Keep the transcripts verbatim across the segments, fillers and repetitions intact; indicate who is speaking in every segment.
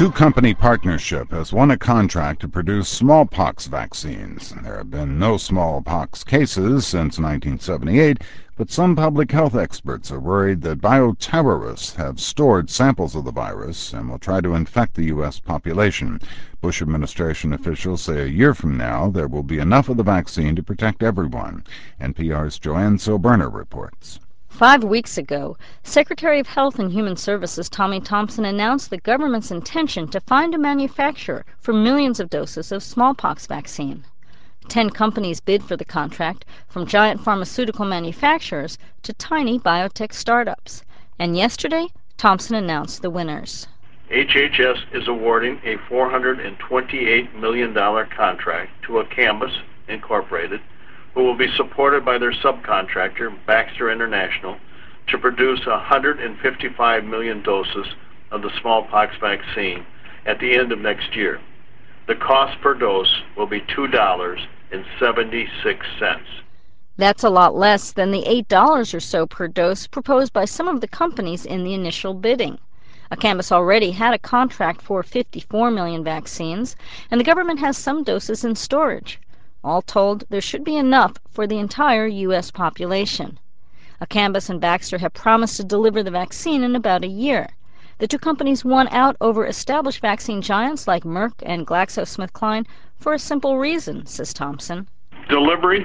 Speaker 1: two-company partnership has won a contract to produce smallpox vaccines. There have been no smallpox cases since nineteen seventy-eight, but some public health experts are worried that bioterrorists have stored samples of the virus and will try to infect the U S population. Bush administration officials say a year from now there will be enough of the vaccine to protect everyone. N P R's Joanne Silberner reports.
Speaker 2: Five weeks ago, Secretary of Health and Human Services Tommy Thompson announced the government's intention to find a manufacturer for millions of doses of smallpox vaccine. Ten companies bid for the contract, from giant pharmaceutical manufacturers to tiny biotech startups. And yesterday, Thompson announced the winners.
Speaker 3: H H S is awarding a four hundred twenty-eight million dollars contract to Acambis Incorporated, who will be supported by their subcontractor, Baxter International, to produce one hundred fifty-five million doses of the smallpox vaccine at the end of next year. The cost per dose will be two dollars and seventy-six cents.
Speaker 2: That's a lot less than the eight dollars or so per dose proposed by some of the companies in the initial bidding. Acambis already had a contract for fifty-four million vaccines, and the government has some doses in storage. All told, there should be enough for the entire U S population. Acambis and Baxter have promised to deliver the vaccine in about a year. The two companies won out over established vaccine giants like Merck and GlaxoSmithKline for a simple reason, says Thompson.
Speaker 3: Delivery,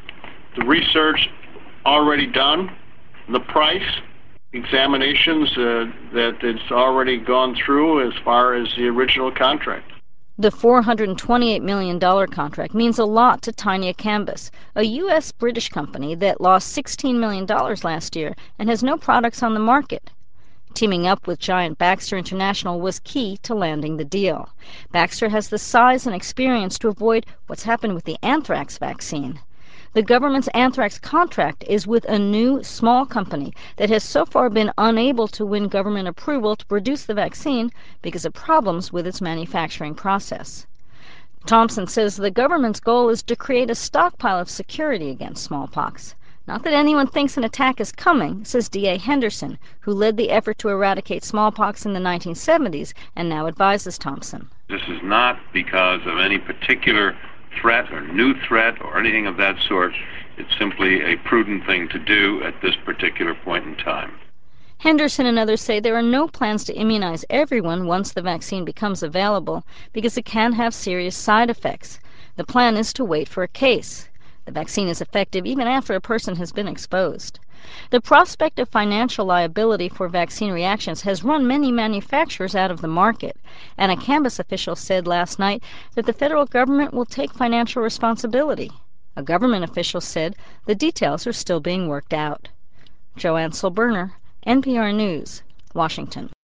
Speaker 3: the research already done, the price, examinations uh, that it's already gone through as far as the original contract.
Speaker 2: The four hundred twenty-eight million dollars contract means a lot to tiny Acambis, a U S British company that lost sixteen million dollars last year and has no products on the market. Teaming up with giant Baxter International was key to landing the deal. Baxter has the size and experience to avoid what's happened with the anthrax vaccine. The government's anthrax contract is with a new, small company that has so far been unable to win government approval to produce the vaccine because of problems with its manufacturing process. Thompson says the government's goal is to create a stockpile of security against smallpox. Not that anyone thinks an attack is coming, says D A Henderson, who led the effort to eradicate smallpox in the nineteen seventies and now advises Thompson.
Speaker 4: This is not because of any particular threat or new threat or anything of that sort. It's simply a prudent thing to do at this particular point in time.
Speaker 2: Henderson and others say there are no plans to immunize everyone once the vaccine becomes available because it can have serious side effects. The plan is to wait for a case. The vaccine is effective even after a person has been exposed. The prospect of financial liability for vaccine reactions has run many manufacturers out of the market, and Acambis officials said last night that the federal government will take financial responsibility. A government official said the details are still being worked out. Joanne Silberner, N P R News, Washington.